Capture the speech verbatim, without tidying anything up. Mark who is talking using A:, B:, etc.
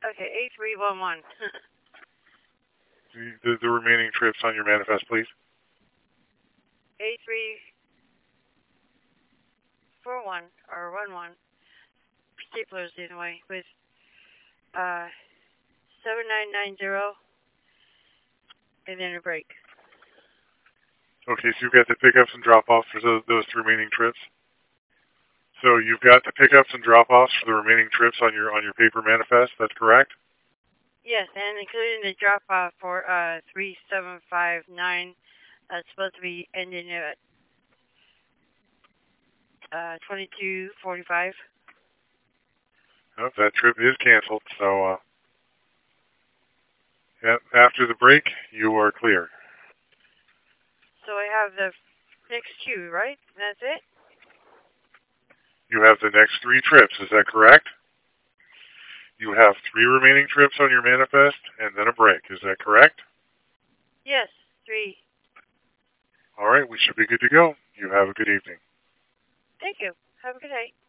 A: Okay, A three one one.
B: The, the remaining trips on your manifest, please.
A: A three four one or one one. Staplers either way with uh seven nine nine zero and then a break.
B: Okay, so you've got the pickups and drop-offs for those, those remaining trips. So you've got the pickups and drop-offs for the remaining trips on your on your paper manifest. That's correct.
A: Yes, and including the drop off for uh three seven five nine. That's supposed to be ending at uh twenty two forty five.
B: Oh, that trip is canceled. So uh, yeah, after the break, you are clear.
A: So I have the next two, right? That's it?
B: You have the next three trips. Is that correct? You have three remaining trips on your manifest and then a break. Is that correct?
A: Yes, three.
B: All right, we should be good to go. You have a good evening.
A: Thank you. Have a good night.